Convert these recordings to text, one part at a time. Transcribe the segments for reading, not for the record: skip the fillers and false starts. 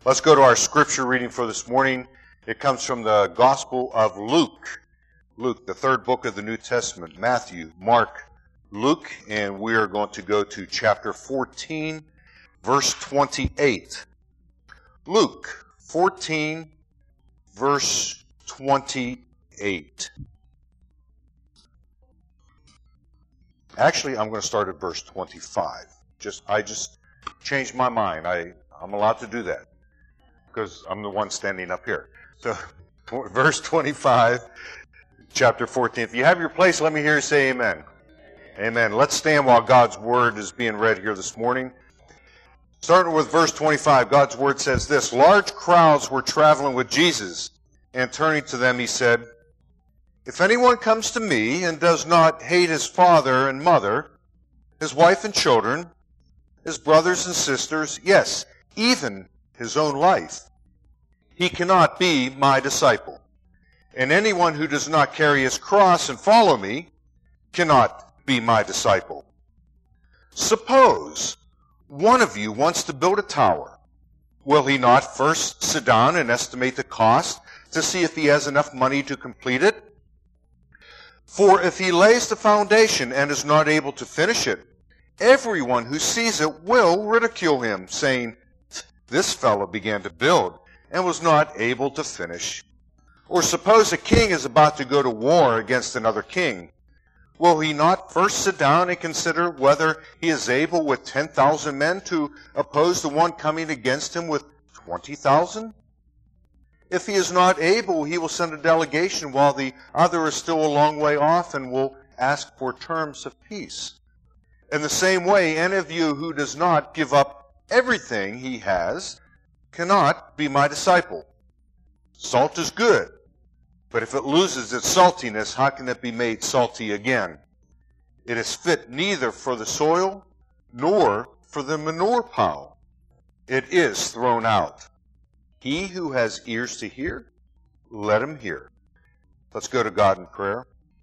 Let's go to our scripture reading for this morning. It comes from the Gospel of Luke. Luke, the third book of the New Testament. Matthew, Mark, Luke, and we are going to go to chapter 14, verse 28. Luke 14, verse 28. Actually, I'm going to start at verse 25. I just changed my mind. I'm allowed to do that because I'm the one standing up here. So, verse 25, chapter 14. If you have your place, let me hear you say amen. Amen. Let's stand while God's word is being read here this morning. Starting with verse 25, God's word says this: Large crowds were traveling with Jesus, and turning to them he said, If anyone comes to me and does not hate his father and mother, his wife and children, his brothers and sisters, yes, even his own life, he cannot be my disciple. And anyone who does not carry his cross and follow me cannot be my disciple. Suppose one of you wants to build a tower. Will he not first sit down and estimate the cost to see if he has enough money to complete it? For if he lays the foundation and is not able to finish it, everyone who sees it will ridicule him, saying, This fellow began to build and was not able to finish. Or suppose a king is about to go to war against another king. Will he not first sit down and consider whether he is able with 10,000 men to oppose the one coming against him with 20,000? If he is not able, he will send a delegation while the other is still a long way off and will ask for terms of peace. In the same way, any of you who does not give up everything he has cannot be my disciple. Salt is good, but if it loses its saltiness, how can it be made salty again? It is fit neither for the soil nor for the manure pile. It is thrown out. He who has ears to hear, let him hear. Let's go to God in prayer.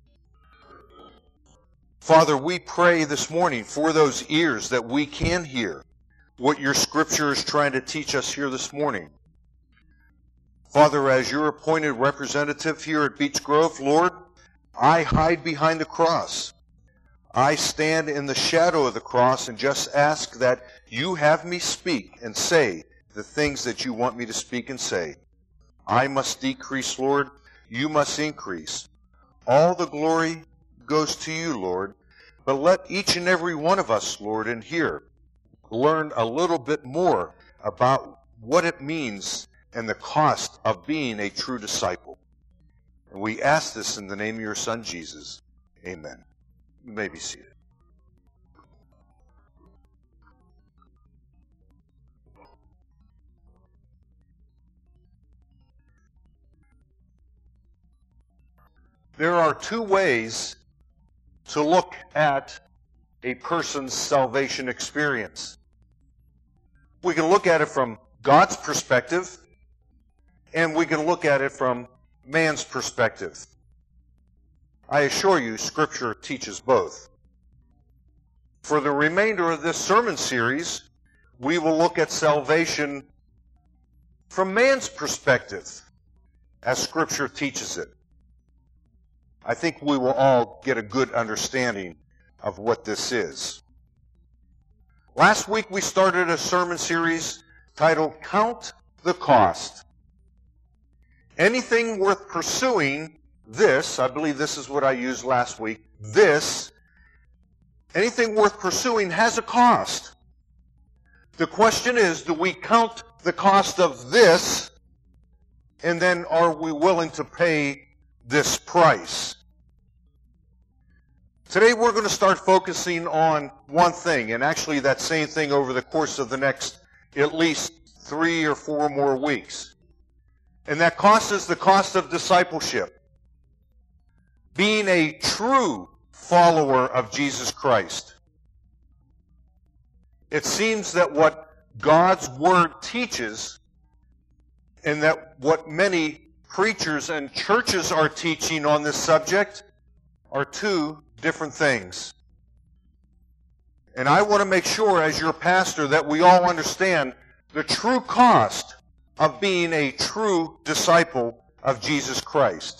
Father, we pray this morning for those ears that we can hear what your scripture is trying to teach us here this morning. Father, as your appointed representative here at Beech Grove, Lord, I hide behind the cross. I stand in the shadow of the cross and just ask that you have me speak and say the things that you want me to speak and say. I must decrease, Lord. You must increase. All the glory goes to you, Lord. But let each and every one of us, Lord, in here learn a little bit more about what it means and the cost of being a true disciple. And we ask this in the name of your Son, Jesus. Amen. You may be seated. There are two ways to look at a person's salvation experience. We can look at it from God's perspective, and we can look at it from man's perspective. I assure you, Scripture teaches both. For the remainder of this sermon series, we will look at salvation from man's perspective, as Scripture teaches it. I think we will all get a good understanding of what this is. Last week we started a sermon series titled Count the Cost. Anything worth pursuing, I believe this is what I used last week, anything worth pursuing has a cost. The question is, do we count the cost of this, and then are we willing to pay this price? Today we're going to start focusing on one thing, and actually that same thing over the course of the next at least 3 or 4 more weeks. And that cost is the cost of discipleship. Being a true follower of Jesus Christ. It seems that what God's Word teaches, and that what many preachers and churches are teaching on this subject, are two different things. And I want to make sure, as your pastor, that we all understand the true cost of being a true disciple of Jesus Christ.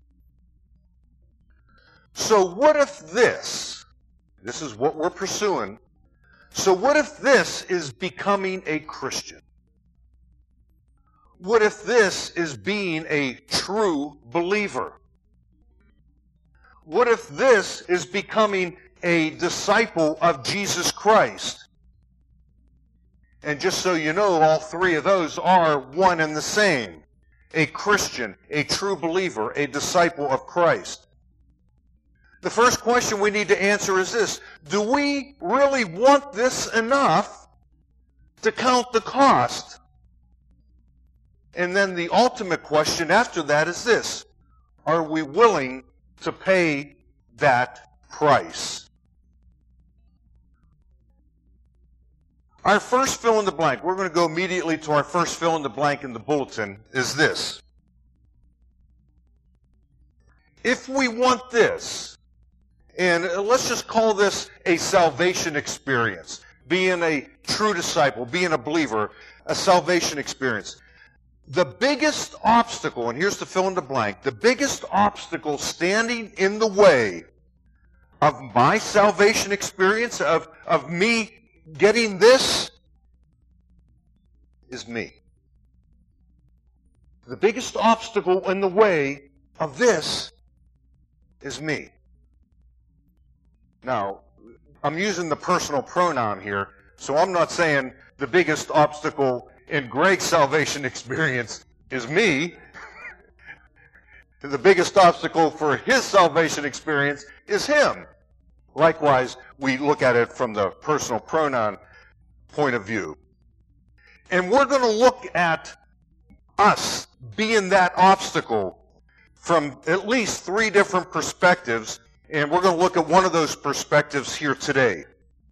So what if this is what we're pursuing, so what if this is becoming a Christian? What if this is being a true believer? What if this is becoming a disciple of Jesus Christ? And just so you know, all three of those are one and the same. A Christian, a true believer, a disciple of Christ. The first question we need to answer is this: do we really want this enough to count the cost? And then the ultimate question after that is this: are we willing to pay that price? Our first fill in the blank, we're going to go immediately to our first fill in the blank in the bulletin, is this. If we want this, and let's just call this a salvation experience, being a true disciple, being a believer, a salvation experience. The biggest obstacle, and here's the fill in the blank, the biggest obstacle standing in the way of my salvation experience, of me getting this, is me. The biggest obstacle in the way of this is me. Now, I'm using the personal pronoun here, so I'm not saying the biggest obstacle in Greg's salvation experience is me. The biggest obstacle for his salvation experience is him. Likewise, we look at it from the personal pronoun point of view. And we're going to look at us being that obstacle from at least 3 different perspectives, and we're going to look at one of those perspectives here today.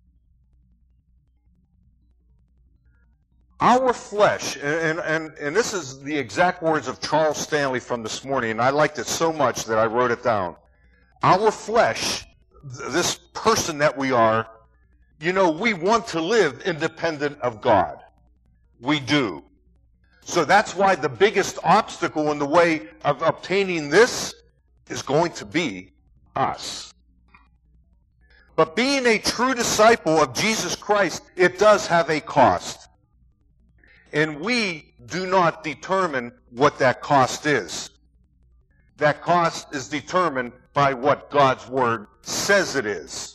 Our flesh, and this is the exact words of Charles Stanley from this morning, and I liked it so much that I wrote it down. Our flesh, this person that we are, we want to live independent of God. We do. So that's why the biggest obstacle in the way of obtaining this is going to be us. But being a true disciple of Jesus Christ, it does have a cost. And we do not determine what that cost is. That cost is determined by what God's Word says it is.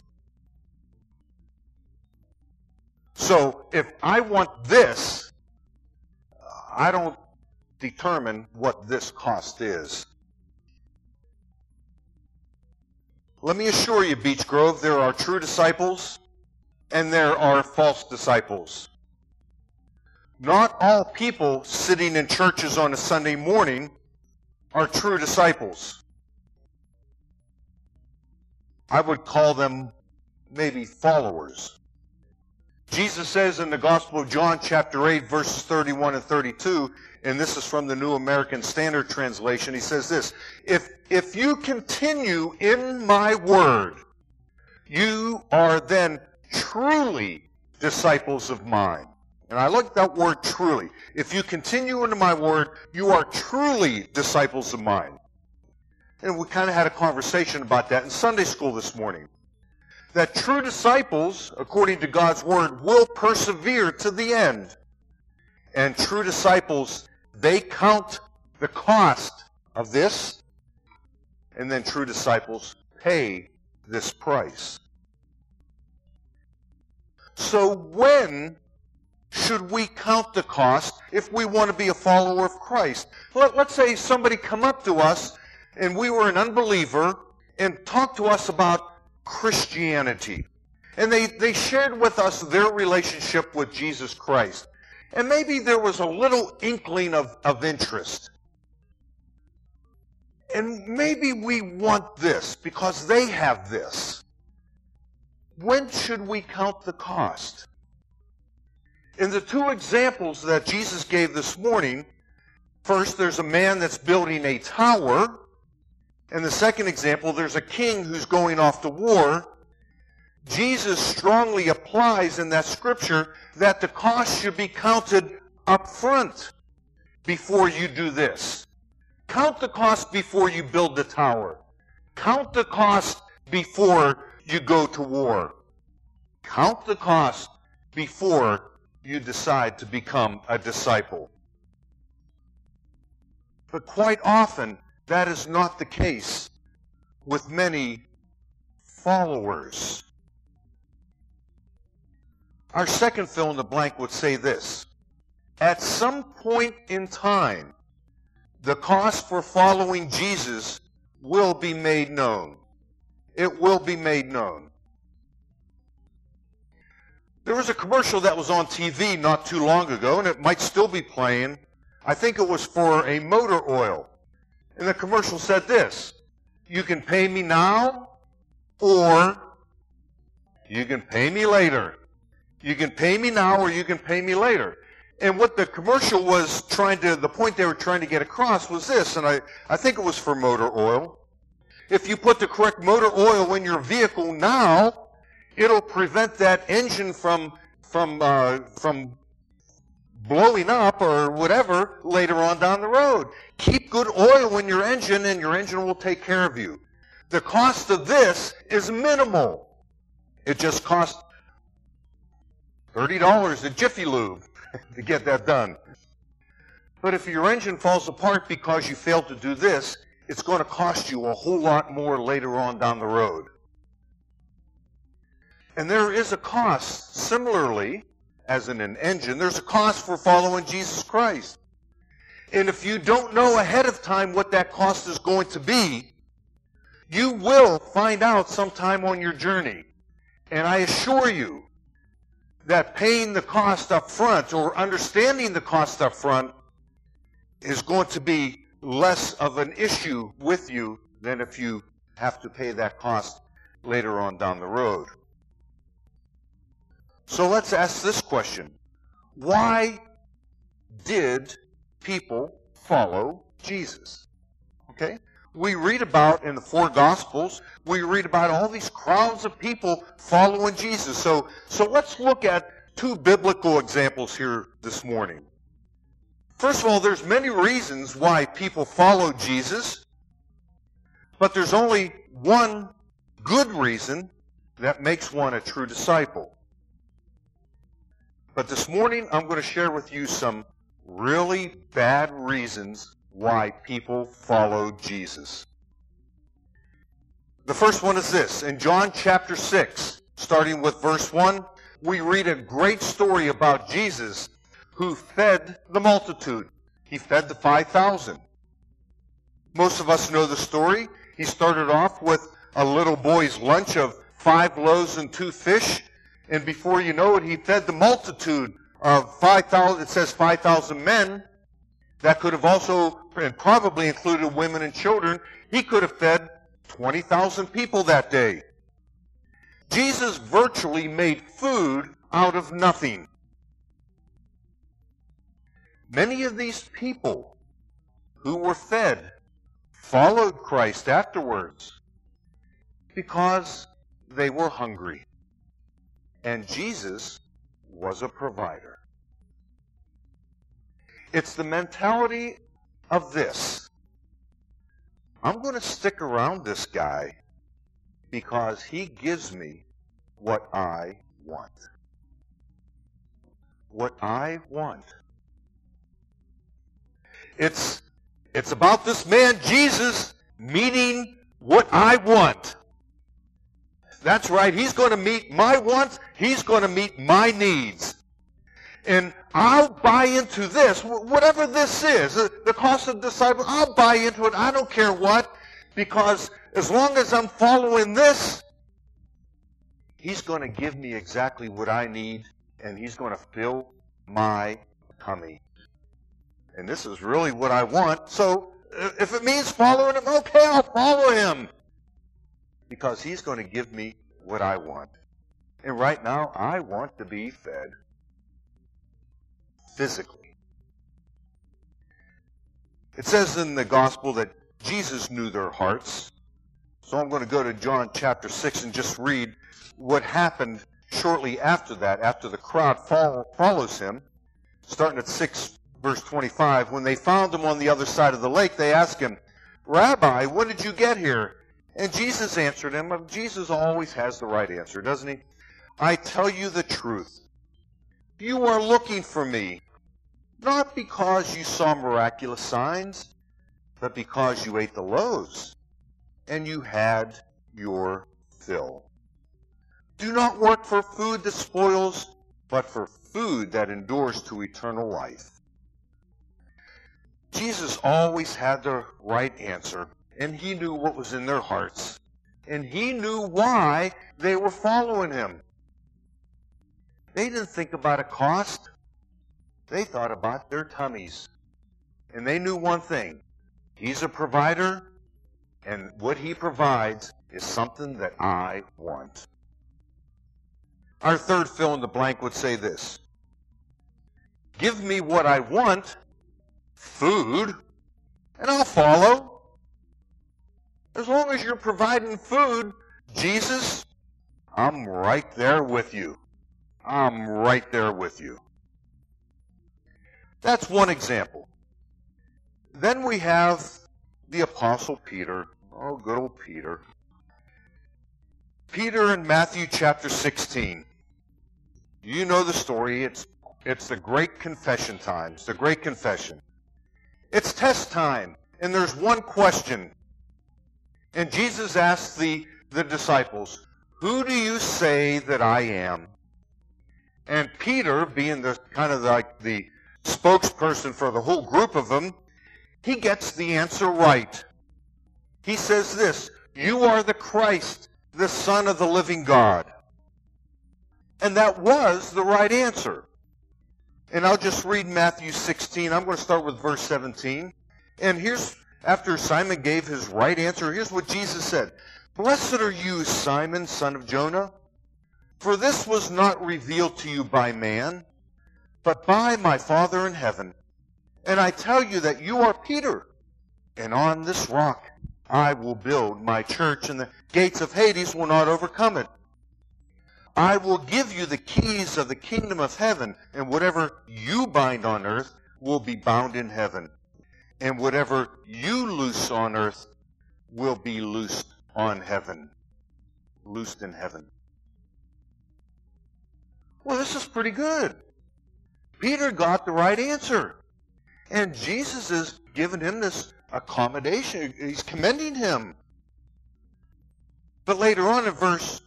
So if I want this, I don't determine what this cost is. Let me assure you, Beech Grove, there are true disciples and there are false disciples. Not all people sitting in churches on a Sunday morning are true disciples. I would call them maybe followers. Jesus says in the Gospel of John, chapter 8, verses 31 and 32, and this is from the New American Standard Translation, he says this: If you continue in my word, you are then truly disciples of mine. And I like that word truly. If you continue into my word, you are truly disciples of mine. And we kind of had a conversation about that in Sunday school this morning. That true disciples, according to God's word, will persevere to the end. And true disciples, they count the cost of this, and then true disciples pay this price. So when should we count the cost if we want to be a follower of Christ? Let's say somebody come up to us and we were an unbeliever and talked to us about Christianity. And they shared with us their relationship with Jesus Christ. And maybe there was a little inkling of interest. And maybe we want this because they have this. When should we count the cost? In the 2 examples that Jesus gave this morning, first there's a man that's building a tower, and the second example, there's a king who's going off to war. Jesus strongly applies in that scripture that the cost should be counted up front. before you do this. Count the cost before you build the tower. Count the cost before you go to war. Count the cost before you decide to become a disciple. But quite often, that is not the case with many followers. Our second fill in the blank would say this: at some point in time, the cost for following Jesus will be made known. It will be made known. There was a commercial that was on TV not too long ago, and it might still be playing. I think it was for a motor oil. And the commercial said this: you can pay me now, or you can pay me later. You can pay me now, or you can pay me later. And what the commercial was the point they were trying to get across was this, and I think it was for motor oil. If you put the correct motor oil in your vehicle now, it'll prevent that engine from blowing up or whatever later on down the road. Keep good oil in your engine, and your engine will take care of you. The cost of this is minimal. It just costs $30 at Jiffy Lube to get that done. But if your engine falls apart because you failed to do this, it's going to cost you a whole lot more later on down the road. And there is a cost, similarly, as in an engine, there's a cost for following Jesus Christ. And if you don't know ahead of time what that cost is going to be, you will find out sometime on your journey. And I assure you that paying the cost up front, or understanding the cost up front, is going to be less of an issue with you than if you have to pay that cost later on down the road. So let's ask this question: why did people follow Jesus? Okay? We read about in the four Gospels, we read about all these crowds of people following Jesus. So let's look at two biblical examples here this morning. First of all, there's many reasons why people follow Jesus, but there's only one good reason that makes one a true disciple. But this morning, I'm going to share with you some really bad reasons why people follow Jesus. The first one is this. In John chapter 6, starting with verse 1, we read a great story about Jesus who fed the multitude. He fed the 5,000. Most of us know the story. He started off with a little boy's lunch of 5 loaves and 2 fish. And before you know it, he fed the multitude of 5,000, it says 5,000 men. That could have also, and probably included women and children. He could have fed 20,000 people that day. Jesus virtually made food out of nothing. Many of these people who were fed followed Christ afterwards because they were hungry. And Jesus was a provider. It's the mentality of this: I'm going to stick around this guy because he gives me what I want. What I want. It's about this man Jesus meeting what I want. That's right. He's going to meet my wants. He's going to meet my needs. And I'll buy into this, whatever this is, the cost of disciples, I'll buy into it. I don't care what, because as long as I'm following this, he's going to give me exactly what I need, and he's going to fill my tummy. And this is really what I want. So if it means following him, okay, I'll follow him, because he's going to give me what I want. And right now, I want to be fed physically. It says in the gospel that Jesus knew their hearts. So I'm going to go to John chapter 6 and just read what happened shortly after that, after the crowd follows him, starting at verse 25, when they found him on the other side of the lake, they asked him, Rabbi, when did you get here? And Jesus answered him. Jesus always has the right answer, doesn't he? I tell you the truth. You are looking for me, not because you saw miraculous signs, but because you ate the loaves, and you had your fill. Do not work for food that spoils, but for food that endures to eternal life. Jesus always had the right answer, and he knew what was in their hearts, and he knew why they were following him. They didn't think about a cost. They thought about their tummies. And they knew one thing. He's a provider, and what he provides is something that I want. Our third fill in the blank would say this. Give me what I want, food, and I'll follow. As long as you're providing food, Jesus, I'm right there with you. I'm right there with you. That's one example. Then we have the Apostle Peter. Oh, good old Peter. Peter in Matthew chapter 16. You know the story. It's the great confession time. It's the great confession. It's test time, and there's one question. And Jesus asked the disciples, who do you say that I am? And Peter, being the kind of like the spokesperson for the whole group of them, he gets the answer right. He says this, you are the Christ, the Son of the living God. And that was the right answer. And I'll just read Matthew 16. I'm going to start with verse 17. And here's, after Simon gave his right answer, here's what Jesus said. Blessed are you, Simon, son of Jonah, for this was not revealed to you by man, but by my Father in heaven. And I tell you that you are Peter, and on this rock I will build my church, and the gates of Hades will not overcome it. I will give you the keys of the kingdom of heaven, and whatever you bind on earth will be bound in heaven, and whatever you loose on earth will be loosed on heaven. Loosed in heaven. Well, this is pretty good. Peter got the right answer. And Jesus is giving him this accommodation. He's commending him. But later on in verse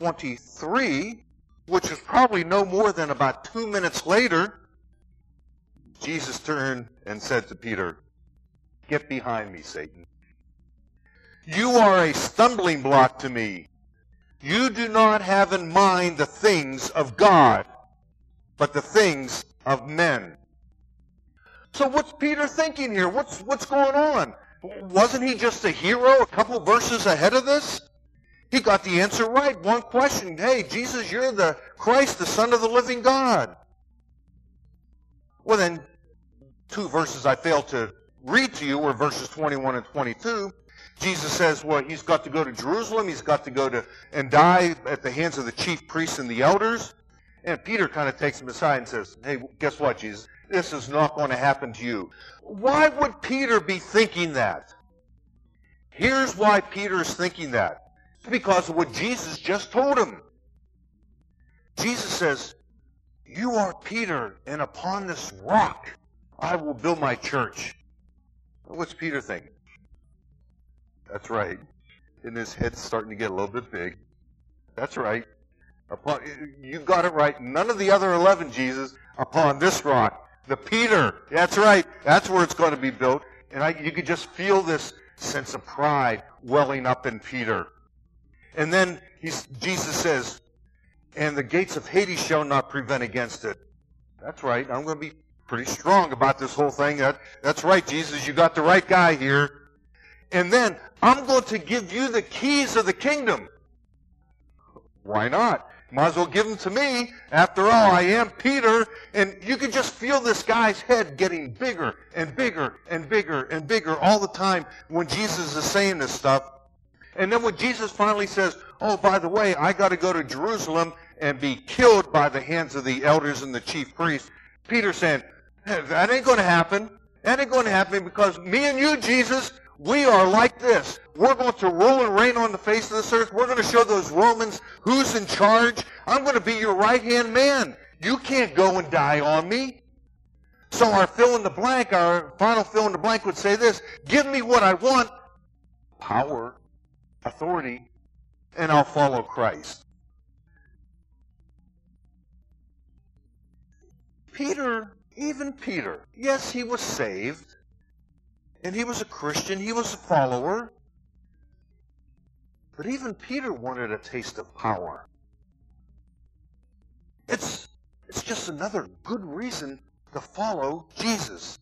23, which is probably no more than about 2 minutes later, Jesus turned and said to Peter, get behind me, Satan. You are a stumbling block to me. You do not have in mind the things of God, but the things of men. So what's Peter thinking here? What's going on? Wasn't he just a hero a couple verses ahead of this? He got the answer right. One question. Hey, Jesus, you're the Christ, the Son of the living God. Well, then, 2 verses I failed to read to you were verses 21 and 22. Jesus says, well, he's got to go to Jerusalem. He's got to go to and die at the hands of the chief priests and the elders. And Peter kind of takes him aside and says, hey, guess what, Jesus? This is not going to happen to you. Why would Peter be thinking that? Here's why Peter is thinking that. It's because of what Jesus just told him. Jesus says, you are Peter, and upon this rock I will build my church. What's Peter thinking? That's right. And his head's starting to get a little bit big. That's right. You got it right. None of the other 11, Jesus, upon this rock. The Peter. That's right. That's where it's going to be built. And you could just feel this sense of pride welling up in Peter. And then Jesus says, and the gates of Hades shall not prevent against it. That's right. I'm going to be pretty strong about this whole thing. That's right, Jesus. You got the right guy here. And then, I'm going to give you the keys of the kingdom. Why not? Might as well give them to me. After all, I am Peter. And you can just feel this guy's head getting bigger and bigger and bigger and bigger all the time when Jesus is saying this stuff. And then when Jesus finally says, oh, by the way, I got to go to Jerusalem and be killed by the hands of the elders and the chief priests, Peter's saying, That ain't going to happen. That ain't going to happen because me and you, Jesus, we are like this. We're going to rule and reign on the face of this earth. We're going to show those Romans who's in charge. I'm going to be your right-hand man. You can't go and die on me. So our fill in the blank, our final fill in the blank would say this: give me what I want, power, authority, and I'll follow Christ. Peter, even Peter, yes, he was saved, and he was a Christian, he was a follower, but even Peter wanted a taste of power. It's just another good reason to follow Jesus.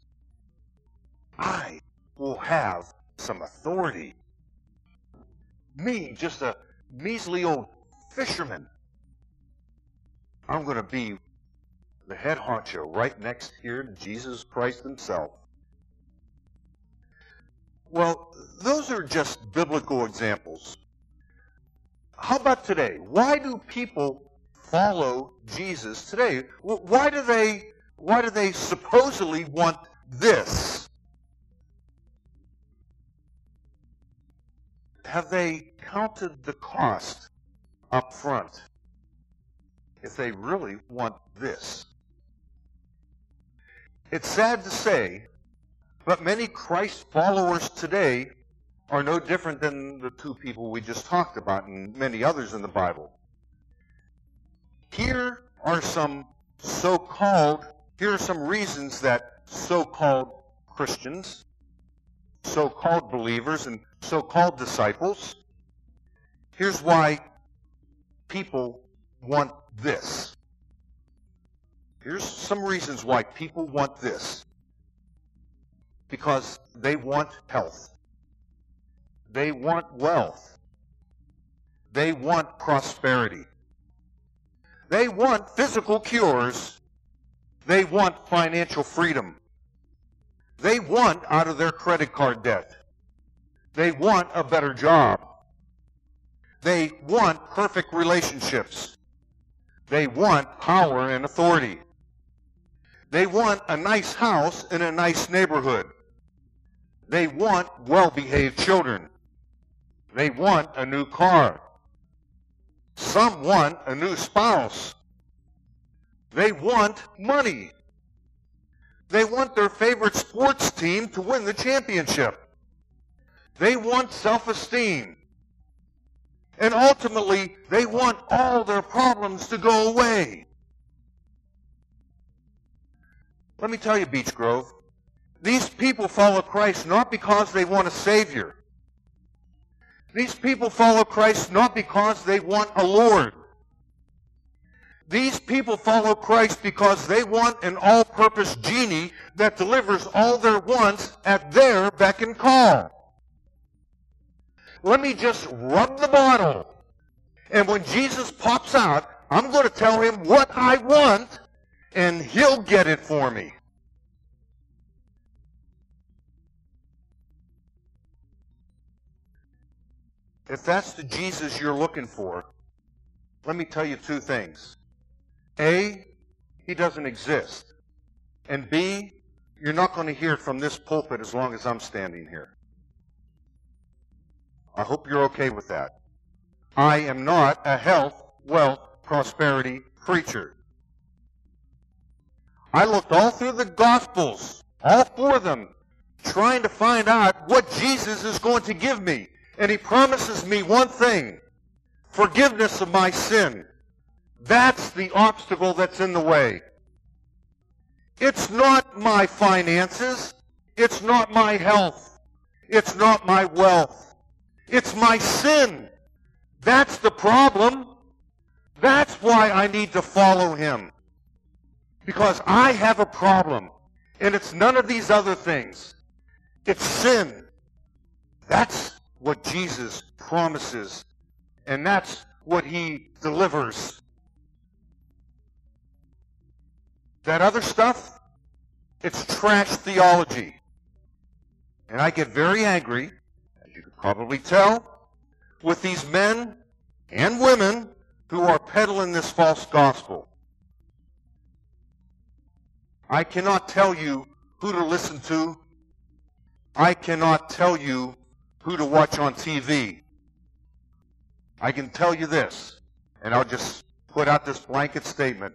I will have some authority. Me, just a measly old fisherman. I'm going to be the head honcho right next here to Jesus Christ himself. Well, those are just biblical examples. How about today? Why do people follow Jesus today? Why do they supposedly want this? Have they counted the cost up front if they really want this? It's sad to say, but many Christ followers today are no different than the two people we just talked about and many others in the Bible. Here are some reasons that so-called Christians, so-called believers, and so-called disciples, here's why people want this. Here's some reasons why people want this. Because they want health. They want wealth. They want prosperity. They want physical cures. They want financial freedom. They want out of their credit card debt. They want a better job. They want perfect relationships. They want power and authority. They want a nice house in a nice neighborhood. They want well-behaved children. They want a new car. Some want a new spouse. They want money. They want their favorite sports team to win the championship. They want self-esteem. And ultimately, they want all their problems to go away. Let me tell you, Beech Grove, these people follow Christ not because they want a Savior. These people follow Christ not because they want a Lord. These people follow Christ because they want an all-purpose genie that delivers all their wants at their beck and call. Let me just rub the bottle. And when Jesus pops out, I'm going to tell him what I want, and he'll get it for me. If that's the Jesus you're looking for, let me tell you two things. A, he doesn't exist. And B, you're not going to hear it from this pulpit as long as I'm standing here. I hope you're okay with that. I am not a health, wealth, prosperity preacher. I looked all through the Gospels, all four of them, trying to find out what Jesus is going to give me. And he promises me one thing: forgiveness of my sin. That's the obstacle that's in the way. It's not my finances. It's not my health. It's not my wealth. It's my sin. That's the problem. That's why I need to follow him. Because I have a problem. And it's none of these other things. It's sin. That's what Jesus promises. And that's what he delivers. That other stuff, it's trash theology. And I get very angry, as you could probably tell, with these men and women who are peddling this false gospel. I cannot tell you who to listen to. I cannot tell you who to watch on TV. I can tell you this, and I'll just put out this blanket statement.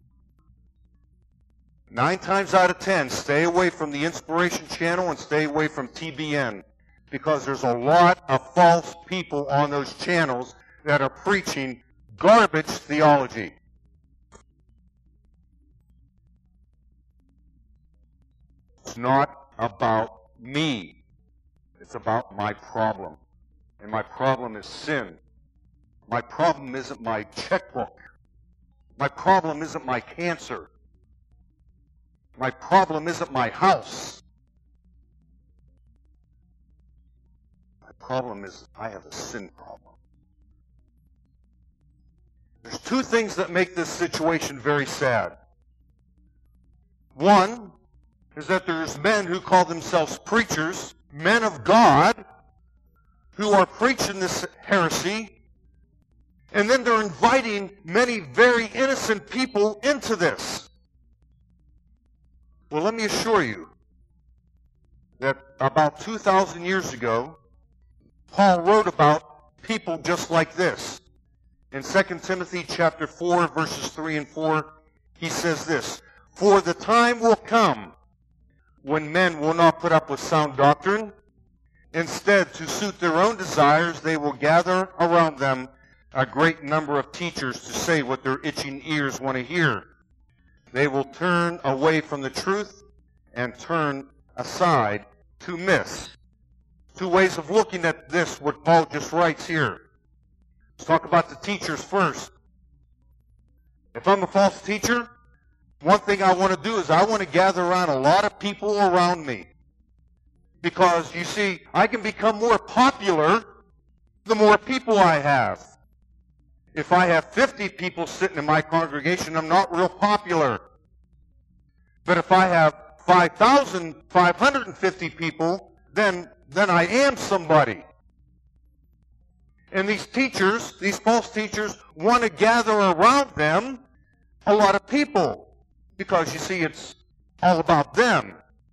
9 times out of 10, stay away from the Inspiration Channel and stay away from TBN, because there's a lot of false people on those channels that are preaching garbage theology. It's not about me. It's about my problem. And my problem is sin. My problem isn't my checkbook. My problem isn't my cancer. My problem isn't my house. My problem is I have a sin problem. There's 2 things that make this situation very sad. One is that there's men who call themselves preachers, men of God, who are preaching this heresy, and then they're inviting many very innocent people into this. Well, let me assure you that about 2,000 years ago, Paul wrote about people just like this. In 2 Timothy chapter 4, verses 3 and 4, he says this, "For the time will come when men will not put up with sound doctrine. Instead, to suit their own desires, they will gather around them a great number of teachers to say what their itching ears want to hear. They will turn away from the truth and turn aside to myths." 2 ways of looking at this, what Paul just writes here. Let's talk about the teachers first. If I'm a false teacher, one thing I want to do is I want to gather around a lot of people around me. Because, you see, I can become more popular the more people I have. If I have 50 people sitting in my congregation, I'm not real popular. But if I have 5,550 people, then I am somebody. And these teachers, these false teachers, want to gather around them a lot of people. Because, you see, it's all about them.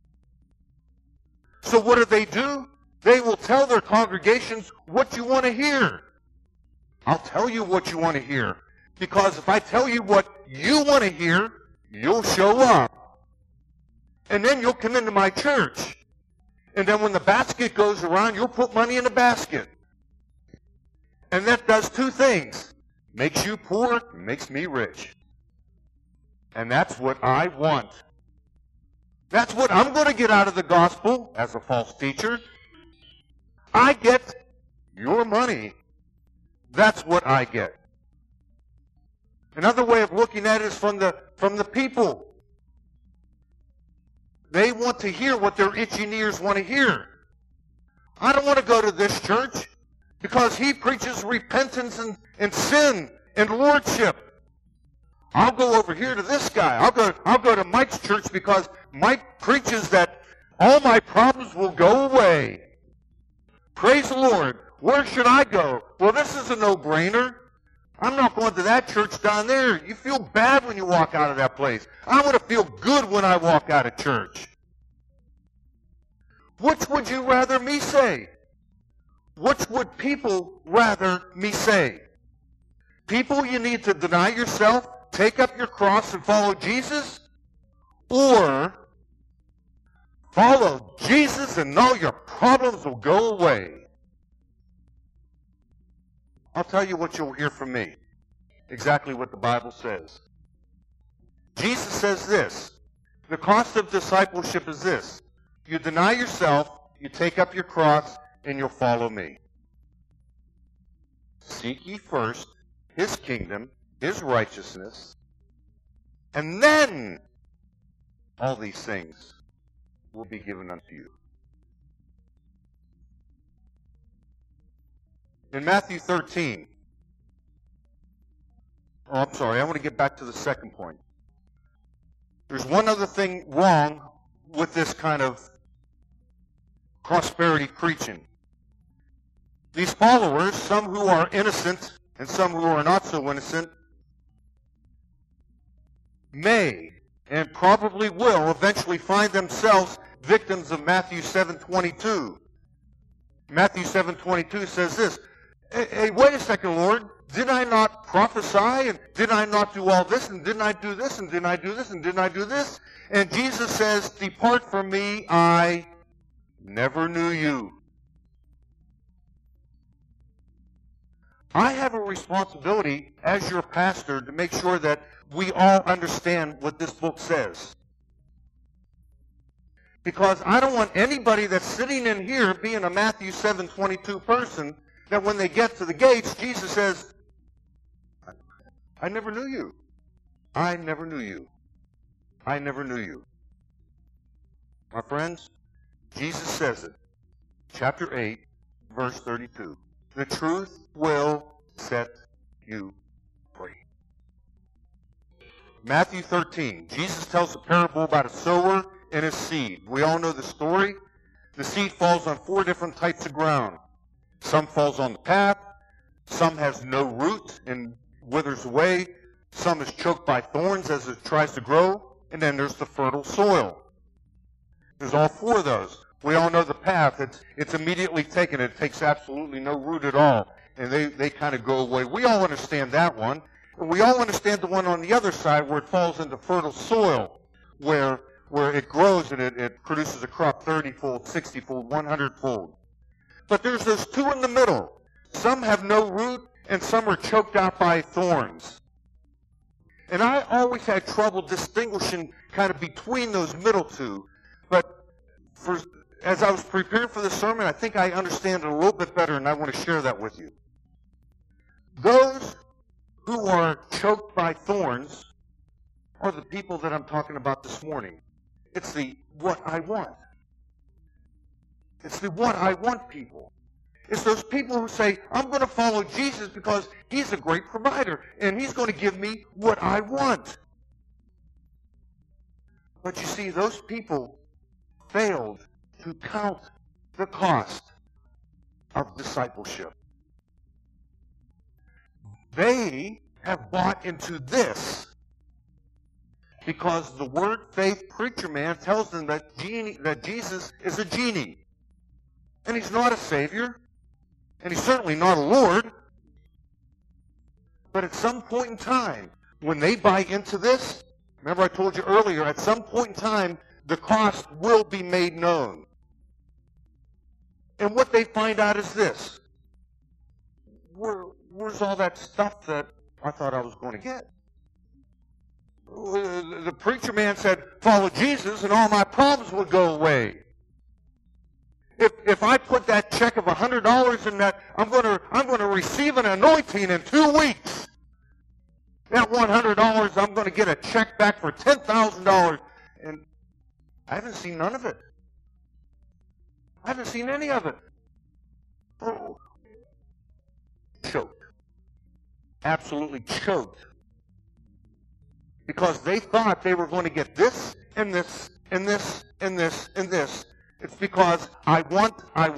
So what do? They will tell their congregations what you want to hear. I'll tell you what you want to hear. Because if I tell you what you want to hear, you'll show up. And then you'll come into my church. And then when the basket goes around, you'll put money in the basket. And that does 2 things. Makes you poor, makes me rich. And that's what I want. That's what I'm going to get out of the gospel as a false teacher. I get your money. That's what I get. Another way of looking at it is from the people. They want to hear what their itching ears want to hear. I don't want to go to this church because he preaches repentance and sin and lordship. I'll go over here to this guy. I'll go to Mike's church because Mike preaches that all my problems will go away. Praise the Lord. Where should I go? Well, this is a no-brainer. I'm not going to that church down there. You feel bad when you walk out of that place. I want to feel good when I walk out of church. Which would you rather me say? Which would people rather me say? People, you need to deny yourself, take up your cross and follow Jesus, or follow Jesus and all your problems will go away. I'll tell you what you'll hear from me. Exactly what the Bible says. Jesus says this. The cost of discipleship is this. You deny yourself, you take up your cross, and you'll follow me. Seek ye first his kingdom, his righteousness, and then all these things will be given unto you. In Matthew 13, I want to get back to the second point. There's one other thing wrong with this kind of prosperity preaching. These followers, some who are innocent and some who are not so innocent, may and probably will eventually find themselves victims of Matthew 7:22. Matthew 7:22 says this, hey, wait a second, Lord. Did I not prophesy? And did I not do all this? And didn't I do this? And didn't I do this? And didn't I do this? And Jesus says, depart from me, I never knew you. I have a responsibility as your pastor to make sure that we all understand what this book says. Because I don't want anybody that's sitting in here being a Matthew 7:22 person, that when they get to the gates, Jesus says, I never knew you. I never knew you. I never knew you. My friends, Jesus says it. Chapter 8, verse 32. The truth will set you free. Matthew 13. Jesus tells a parable about a sower and his seed. We all know the story. The seed falls on 4 different types of ground. Some falls on the path. Some has no root and withers away. Some is choked by thorns as it tries to grow. And then there's the fertile soil. There's all 4 of those. We all know the path. It's immediately taken. It takes absolutely no root at all. And they kind of go away. We all understand that one. And we all understand the one on the other side where it falls into fertile soil, where it grows and it produces a crop 30-fold, 60-fold, 100-fold. But there's those 2 in the middle. Some have no root and some are choked out by thorns. And I always had trouble distinguishing kind of between those middle 2. But as I was preparing for the sermon, I think I understand it a little bit better, and I want to share that with you. Those who are choked by thorns are the people that I'm talking about this morning. It's the what I want. It's the what I want people. It's those people who say, I'm going to follow Jesus because he's a great provider, and he's going to give me what I want. But you see, those people failed to count the cost of discipleship. They have bought into this because the Word Faith preacher man tells them that Jesus is a genie. And he's not a Savior. And he's certainly not a Lord. But at some point in time, when they buy into this, remember I told you earlier, at some point in time, the cost will be made known. And what they find out is this. Where's all that stuff that I thought I was going to get? The preacher man said, follow Jesus and all my problems would go away. If I put that check of $100 in that, I'm going to receive an anointing in 2 weeks. That $100, I'm going to get a check back for $10,000. And I haven't seen none of it. I haven't seen any of it. Oh. Choked. Absolutely choked. Because they thought they were going to get this and this and this and this and this. It's because I want.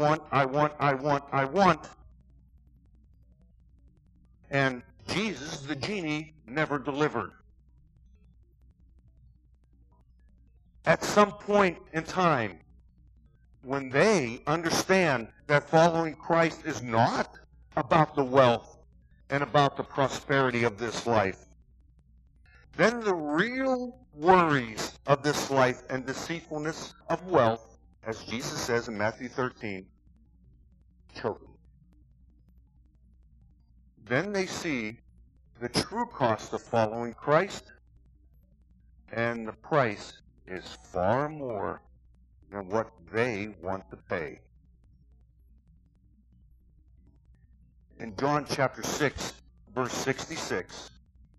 And Jesus, the genie, never delivered. At some point in time, when they understand that following Christ is not about the wealth and about the prosperity of this life, then the real worries of this life and deceitfulness of wealth, as Jesus says in Matthew 13, choke them. Then they see the true cost of following Christ, and the price is far more than what they want to pay. In John chapter 6, verse 66,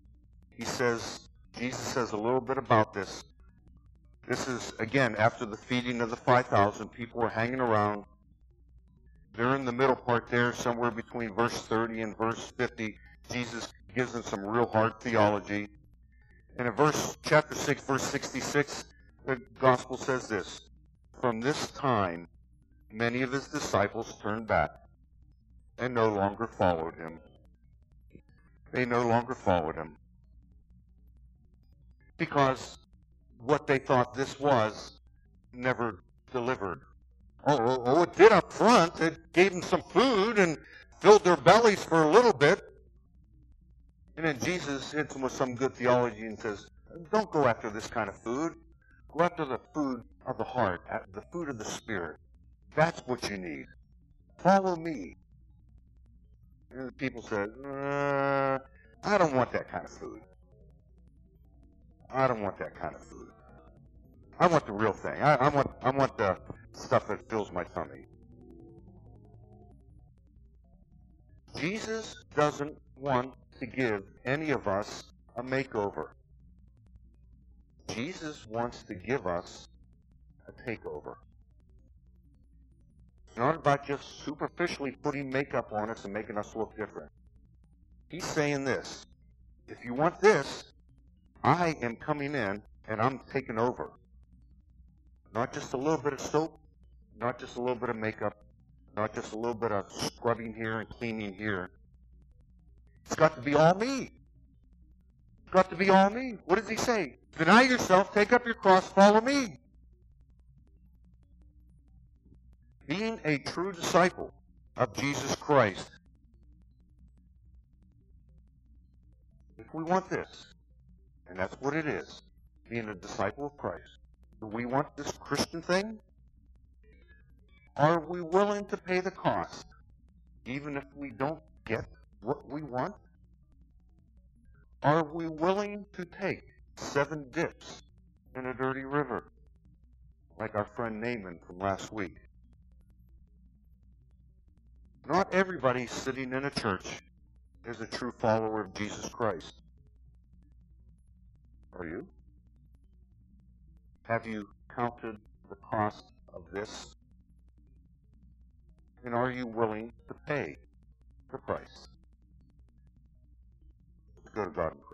Jesus says a little bit about this. This is, again, after the feeding of the 5,000. People are hanging around. They're in the middle part there, somewhere between verse 30 and verse 50. Jesus gives them some real hard theology. And in chapter 6, verse 66, the gospel says this. From this time, many of his disciples turned back and no longer followed him. They no longer followed him. Because what they thought this was never delivered. Oh, it did up front. It gave them some food and filled their bellies for a little bit. And then Jesus hits them with some good theology and says, don't go after this kind of food. Go after the food of the heart, the food of the Spirit. That's what you need. Follow me. And the people said, I don't want that kind of food. I don't want that kind of food. I want the real thing. I want the stuff that fills my tummy. Jesus doesn't want to give any of us a makeover. Jesus wants to give us a takeover. It's not about just superficially putting makeup on us and making us look different. He's saying this: if you want this, I am coming in and I'm taking over. Not just a little bit of soap, not just a little bit of makeup, not just a little bit of scrubbing here and cleaning here. It's got to be all me. It's got to be all me. What does he say? Deny yourself, take up your cross, follow me. Being a true disciple of Jesus Christ. If we want this, and that's what it is, being a disciple of Christ, do we want this Christian thing? Are we willing to pay the cost, even if we don't get what we want? Are we willing to take 7 dips in a dirty river, like our friend Naaman from last week? Not everybody sitting in a church is a true follower of Jesus Christ. Are you? Have you counted the cost of this? And are you willing to pay the price? Let's go to God in prayer.